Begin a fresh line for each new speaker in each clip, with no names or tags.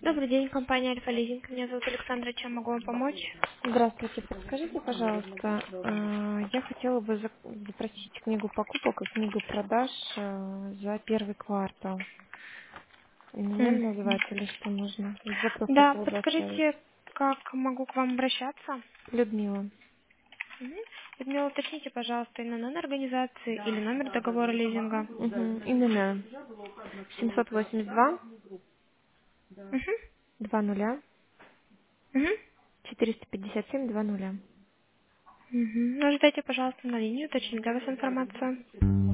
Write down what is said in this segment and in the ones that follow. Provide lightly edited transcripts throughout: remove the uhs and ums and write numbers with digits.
Добрый день, компания Альфа-Лизинг. Меня зовут Александра. Чем могу вам помочь?
Здравствуйте, подскажите, пожалуйста, я хотела бы запросить книгу покупок и книгу продаж за первый квартал. Имена
М.
называть или что нужно? Запрос
Да,
хотела бы оставить.
подскажите, как могу к вам обращаться?
Людмила.
Мгм. Людмила, уточните, пожалуйста, именно номер организации или номер договора лизинга.
Мгм. Имена 782
Мгм.
20
Мгм.
457 20.
Мгм. Ну, ждайте, пожалуйста, на линии, уточнить для вас информацию.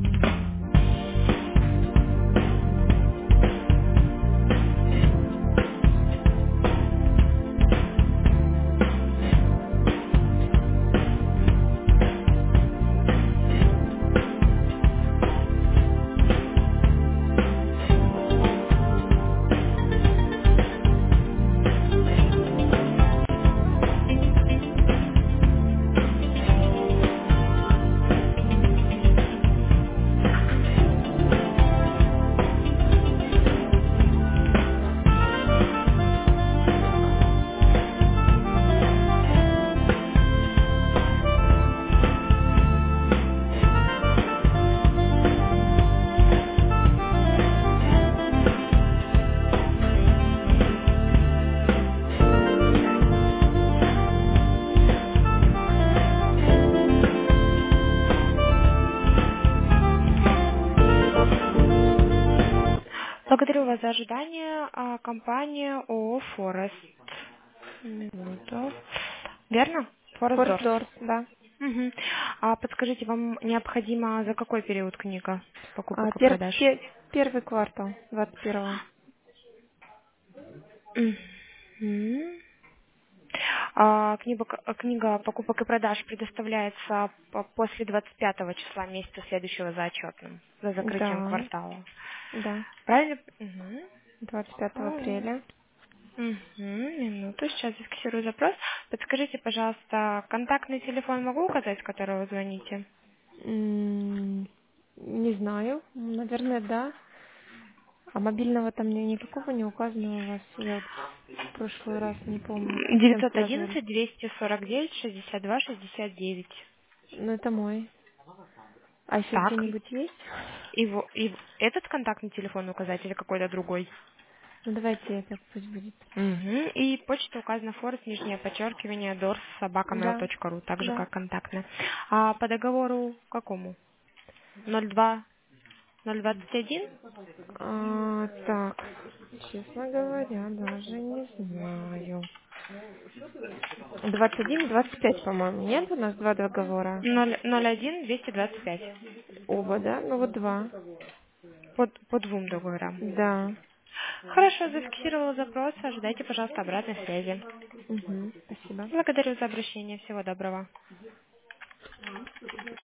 Благодарю вас за ожидание. Компания ООО «Форест». Минуту. Верно? Форест Дорс.
Форсдорс, да.
Мгм. Подскажите, вам необходимо за какой период книга покупок и
Пер-
продаж?
пе- первый квартал 21-го.
Мгм. Книга покупок и продаж предоставляется после 25 числа месяца следующего за отчетным, за закрытием
Да,
квартала.
да.
Правильно? Мгм.
25
М.
апреля.
Минуту, сейчас зафиксирую запрос. Подскажите, пожалуйста, контактный телефон могу указать, с которого вы звоните?
Не знаю. Наверное, да. А мобильного там никакого не указано у вас. Я вот в прошлый раз не помню, с кем связывались.
911-249-62-69.
Ну, это мой. А еще
Так,
где-нибудь есть?
и этот контактный телефон указать или какой-то другой?
Ну, давайте этот пусть будет.
Мгм. И почта указана форс, нижнее подчеркивание, дорс,
Да,
собакамейл.ру, так же
да.
как контактная. А по договору какому? 02 021?
Так, честно говоря, даже не знаю. 21-25, по-моему. Нет у нас два договора?
01 225.
Оба, да? Ну, вот два.
По двум договорам.
Да.
Хорошо, зафиксировала запрос. Ожидайте, пожалуйста, обратной связи.
Угу, спасибо.
Благодарю за обращение. Всего доброго.